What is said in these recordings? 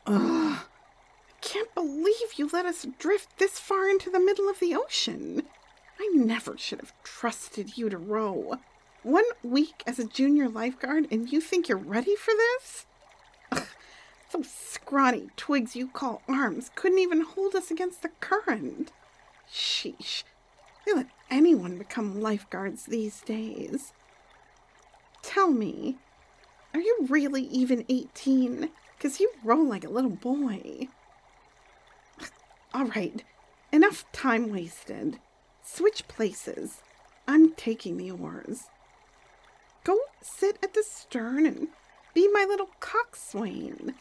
Ugh. I can't believe you let us drift this far into the middle of the ocean. I never should have trusted you to row. 1 week as a junior lifeguard and you think you're ready for this? Ugh, those scrawny twigs you call arms couldn't even hold us against the current. Sheesh. They let anyone become lifeguards these days. Tell me, are you really even 18? 'Cause you row like a little boy. All right, enough time wasted. Switch places. I'm taking the oars. Go sit at the stern and be my little coxswain.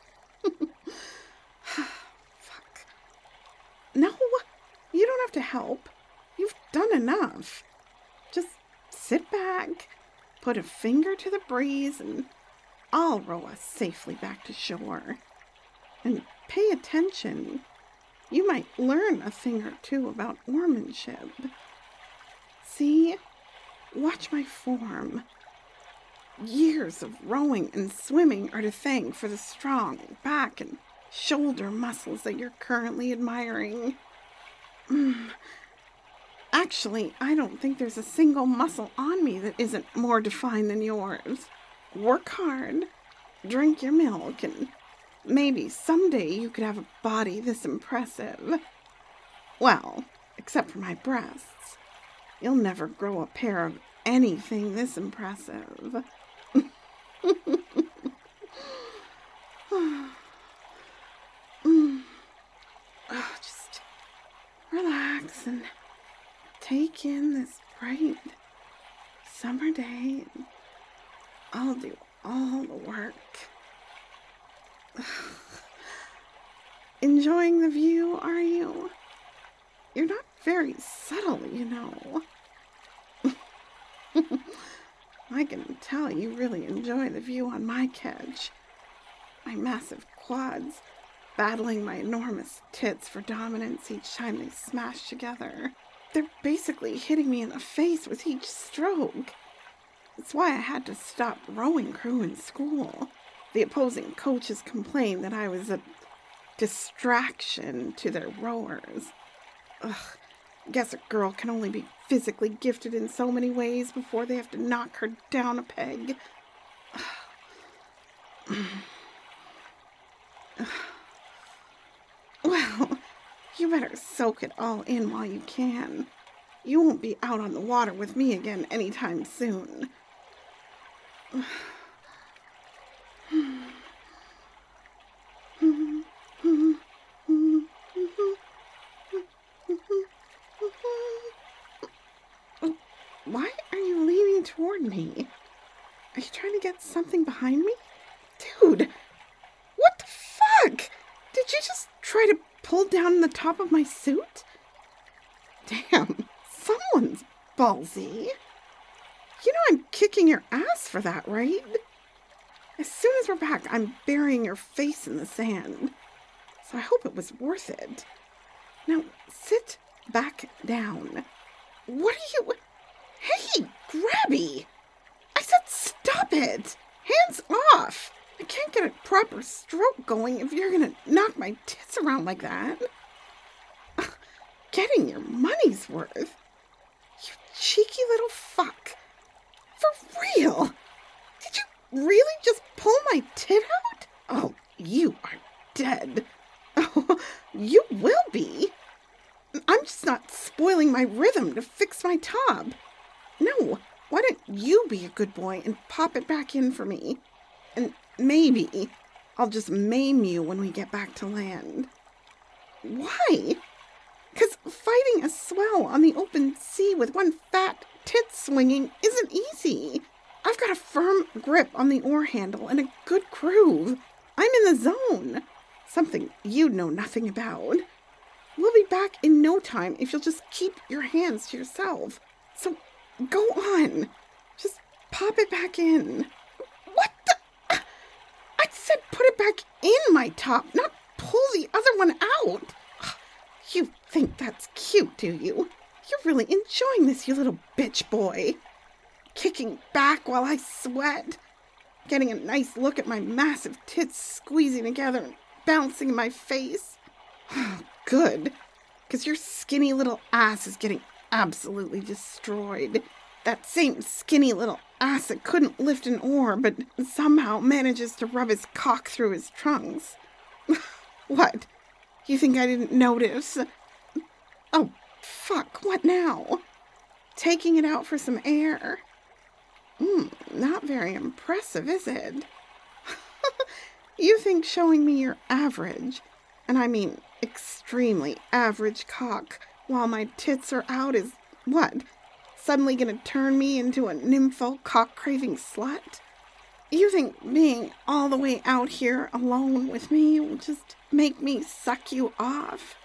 Fuck. No, you don't have to help. You've done enough. Just sit back, put a finger to the breeze, and I'll row us safely back to shore. And pay attention. You might learn a thing or two about oarsmanship. See? Watch my form. Years of rowing and swimming are to thank for the strong back and shoulder muscles that you're currently admiring. Actually, I don't think there's a single muscle on me that isn't more defined than yours. Work hard, drink your milk, and maybe someday you could have a body this impressive. Well, except for my breasts. You'll never grow a pair of anything this impressive. Just relax and take in this bright summer day, and I'll do all the work. Enjoying the view, are you? You're not very subtle, you know. I can tell you really enjoy the view on my kedge. My massive quads battling my enormous tits for dominance each time they smash together. They're basically hitting me in the face with each stroke. It's why I had to stop rowing crew in school. The opposing coaches complained that I was a distraction to their rowers. Ugh, guess a girl can only be physically gifted in so many ways before they have to knock her down a peg. Well, you better soak it all in while you can. You won't be out on the water with me again anytime soon. Why are you leaning toward me? Are you trying to get something behind me? Dude, what the fuck? Did you just try to pull down the top of my suit? Damn, someone's ballsy. You know I'm kicking your ass for that, right? As soon as we're back, I'm burying your face in the sand. So I hope it was worth it. Now, sit back down. What are you... Hey, Grabby! I said stop it! Hands off! I can't get a proper stroke going if you're gonna knock my tits around like that. Ugh, getting your money's worth. You cheeky little fuck. For real? Did you really just pull my tit out? Oh, you are dead. Oh, you will be. I'm just not spoiling my rhythm to fix my top. No, why don't you be a good boy and pop it back in for me? And maybe I'll just maim you when we get back to land. Why? 'Cause fighting a swell on the open sea with one fat tit swinging isn't easy. I've got a firm grip on the oar handle and a good groove. I'm in the zone. Something you'd know nothing about. We'll be back in no time if you'll just keep your hands to yourself. So go on. Just pop it back in. What the? I said put it back in my top, not pull the other one out. You think that's cute, do you? You're really enjoying this, you little bitch boy. Kicking back while I sweat. Getting a nice look at my massive tits squeezing together and bouncing in my face. Good, because your skinny little ass is getting absolutely destroyed. That same skinny little ass that couldn't lift an oar, but somehow manages to rub his cock through his trunks. What? You think I didn't notice? Oh, fuck, what now? Taking it out for some air. Not very impressive, is it? You think showing me your average, and I mean extremely average cock while my tits are out is, what, suddenly gonna turn me into a nympho cock-craving slut? You think being all the way out here alone with me will just make me suck you off?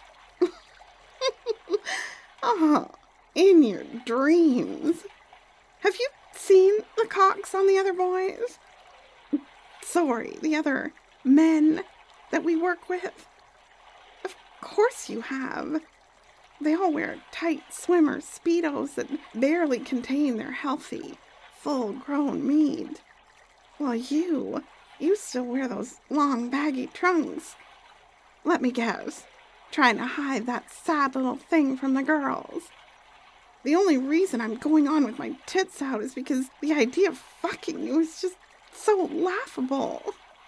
Oh, in your dreams. Have you seen the cocks on the other boys? Sorry, the other men that we work with? Of course you have. They all wear tight swimmer Speedos that barely contain their healthy, full-grown meat. While you still wear those long, baggy trunks. Let me guess, trying to hide that sad little thing from the girls. The only reason I'm going on with my tits out is because the idea of fucking you is just so laughable.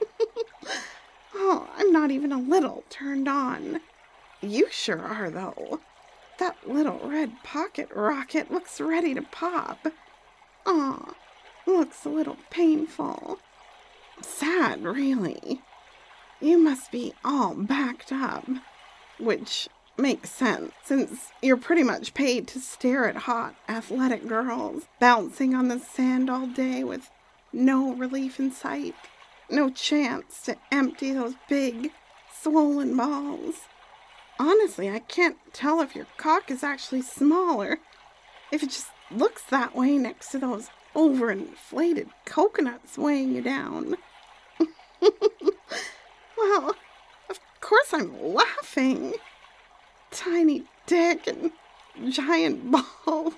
Oh, I'm not even a little turned on. You sure are, though. That little red pocket rocket looks ready to pop. Aw, looks a little painful. Sad, really. You must be all backed up. Which makes sense, since you're pretty much paid to stare at hot, athletic girls bouncing on the sand all day with no relief in sight. No chance to empty those big, swollen balls. Honestly, I can't tell if your cock is actually smaller, if it just looks that way next to those overinflated coconuts weighing you down. Well, of course I'm laughing. Tiny dick and giant balls.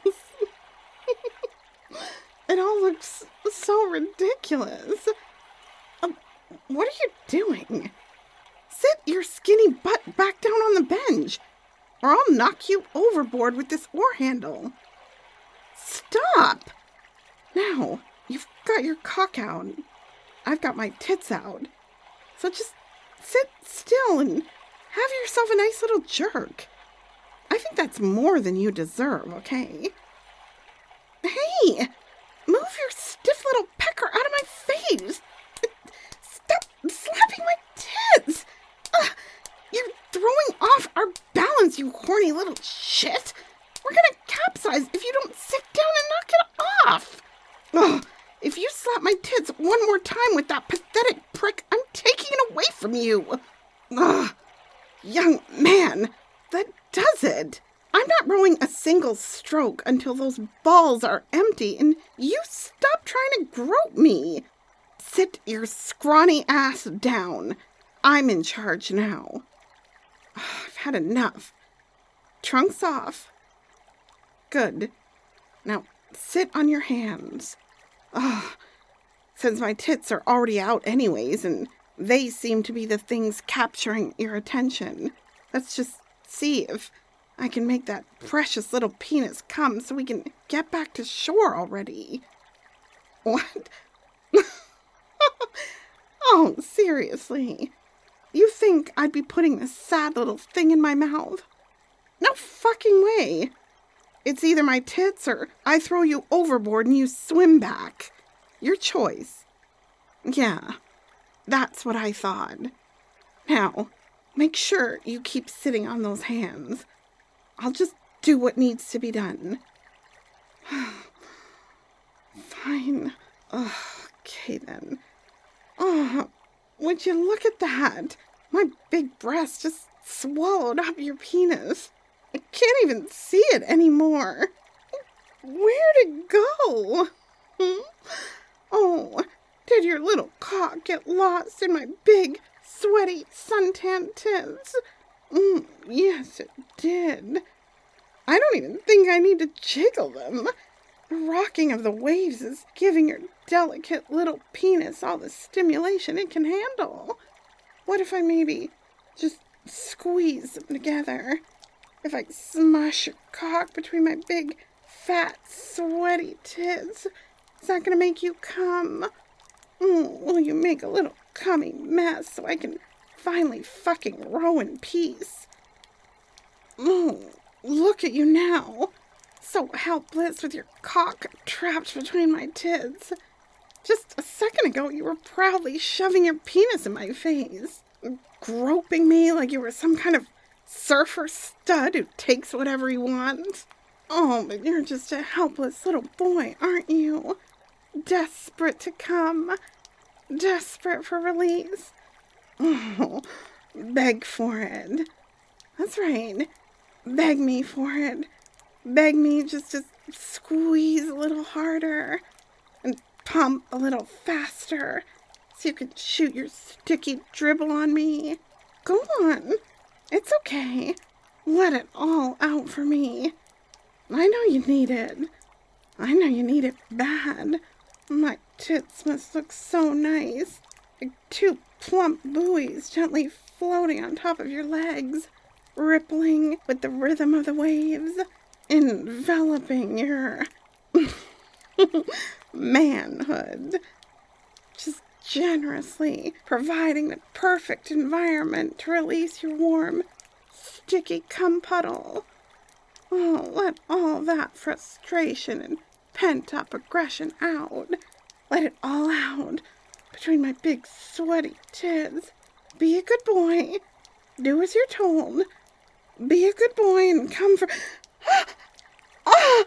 It all looks so ridiculous. What are you doing? Sit your skinny butt back down on the bench, or I'll knock you overboard with this oar handle. Stop! Now, you've got your cock out. I've got my tits out. So just sit still and have yourself a nice little jerk. I think that's more than you deserve, okay? Hey! Move your stiff little pecker out of my face! Stop slapping my tits! You're throwing off our balance, you horny little shit! We're gonna capsize if you don't sit down and knock it off! Ugh, if you slap my tits one more time with that pathetic prick, I'm taking it away from you! Ugh, young man, that does it! I'm not rowing a single stroke until those balls are empty, and you stop trying to grope me! Sit your scrawny ass down. I'm in charge now. I've had enough. Trunks off. Good. Now, sit on your hands. Since my tits are already out anyways, and they seem to be the things capturing your attention, let's just see if I can make that precious little penis come so we can get back to shore already. What? Oh, seriously? You think I'd be putting this sad little thing in my mouth? No fucking way. It's either my tits or I throw you overboard and you swim back. Your choice. Yeah, that's what I thought. Now, make sure you keep sitting on those hands. I'll just do what needs to be done. Fine. Okay then. Oh, would you look at that? My big breast just swallowed up your penis. I can't even see it anymore. Where'd it go? Oh, did your little cock get lost in my big, sweaty, suntan tits? Yes, it did. I don't even think I need to jiggle them. The rocking of the waves is giving your delicate little penis all the stimulation it can handle. What if I maybe just squeeze them together? If I smush your cock between my big, fat, sweaty tits, is that gonna make you come? Will you make a little cummy mess so I can finally fucking row in peace? Oh, look at you now. So helpless with your cock trapped between my tits. Just a second ago, you were proudly shoving your penis in my face, groping me like you were some kind of surfer stud who takes whatever he wants. Oh, but you're just a helpless little boy, aren't you? Desperate to come. Desperate for release. Oh, beg for it. That's right. Beg me for it. Beg me just to squeeze a little harder and pump a little faster so you can shoot your sticky dribble on me. Go on. It's okay. Let it all out for me. I know you need it. I know you need it bad. My tits must look so nice. Like two plump buoys gently floating on top of your legs, rippling with the rhythm of the waves, enveloping your manhood. Just generously providing the perfect environment to release your warm, sticky cum puddle. Oh, let all that frustration and pent-up aggression out. Let it all out between my big, sweaty tits. Be a good boy. Do as you're told. Be a good boy and come for... Oh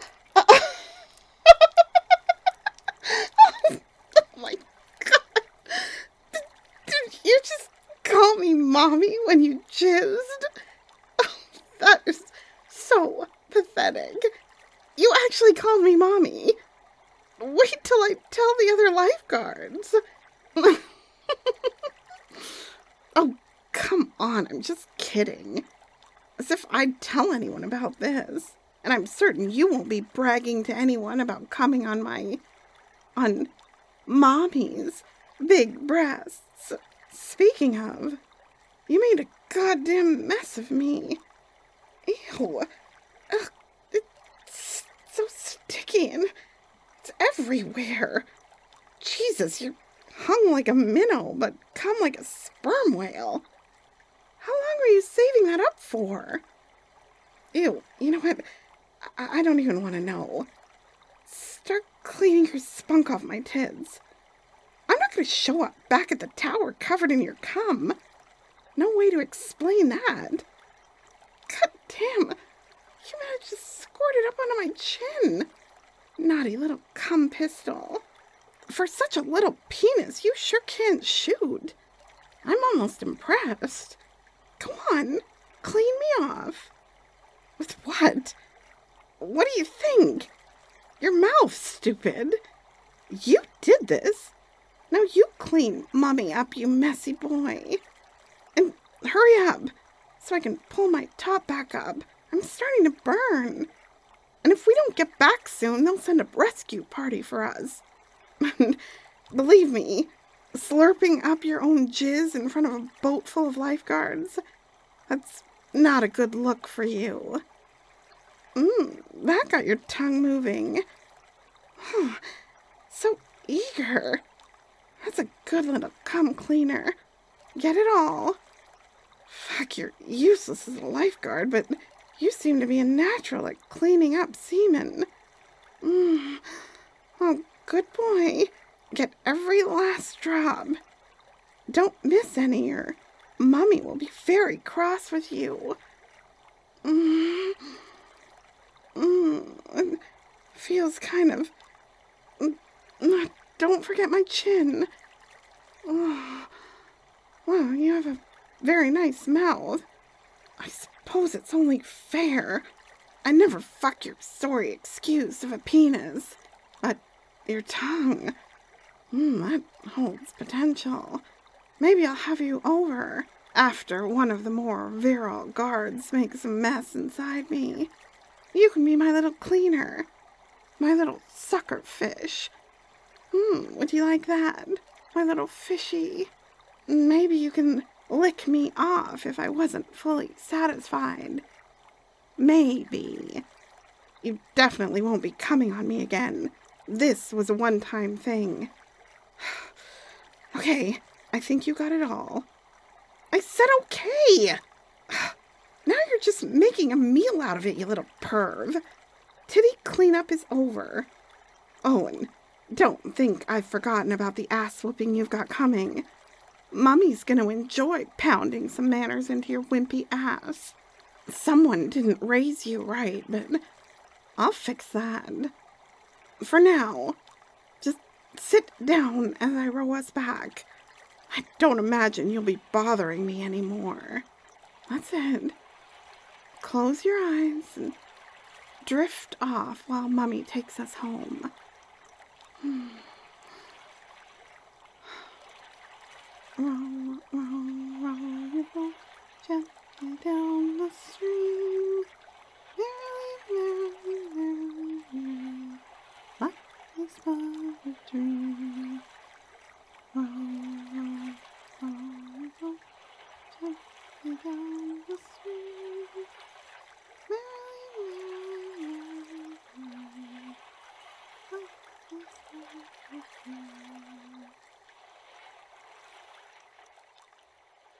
my God. Did you just call me mommy when you jizzed? Oh, that is so pathetic. You actually called me mommy. Wait till I tell the other lifeguards. Oh, come on, I'm just kidding. As if I'd tell anyone about this. And I'm certain you won't be bragging to anyone about coming on mommy's big breasts. Speaking of, you made a goddamn mess of me. Ew. Ugh, it's so sticky and it's everywhere. Jesus, you're hung like a minnow, but come like a sperm whale. How long were you saving that up for? Ew, you know what? I don't even want to know. Start cleaning your spunk off my tits. I'm not going to show up back at the tower covered in your cum. No way to explain that. God damn, you managed to squirt it up onto my chin. Naughty little cum pistol. For such a little penis, you sure can't shoot. I'm almost impressed. Come on, clean me off. With what? What do you think? Your mouth, stupid. You did this. Now you clean mommy up, you messy boy. And hurry up, so I can pull my top back up. I'm starting to burn. And if we don't get back soon, they'll send a rescue party for us. And believe me, slurping up your own jizz in front of a boat full of lifeguards, that's not a good look for you. That got your tongue moving. So eager. That's a good little cum cleaner. Get it all. Fuck, you're useless as a lifeguard, but you seem to be a natural at cleaning up semen. Oh, good boy. Get every last drop. Don't miss any, or Mommy will be very cross with you. It feels kind of... Don't forget my chin. Oh, well, you have a very nice mouth. I suppose it's only fair. I never fuck your sorry excuse of a penis. But your tongue... that holds potential. Maybe I'll have you over after one of the more virile guards makes a mess inside me. You can be my little cleaner. My little sucker fish. Would you like that? My little fishy. Maybe you can lick me off if I wasn't fully satisfied. Maybe. You definitely won't be coming on me again. This was a one-time thing. Okay, I think you got it all. I said okay! Now you're just making a meal out of it, you little perv. Titty cleanup is over. Oh, and don't think I've forgotten about the ass-whooping you've got coming. Mummy's gonna enjoy pounding some manners into your wimpy ass. Someone didn't raise you right, but I'll fix that. For now, just sit down as I row us back. I don't imagine you'll be bothering me anymore. That's it. Close your eyes and drift off while Mummy takes us home. Roll, roll, roll your boat gently down the stream. Merrily, merrily, merrily, life is but a dream.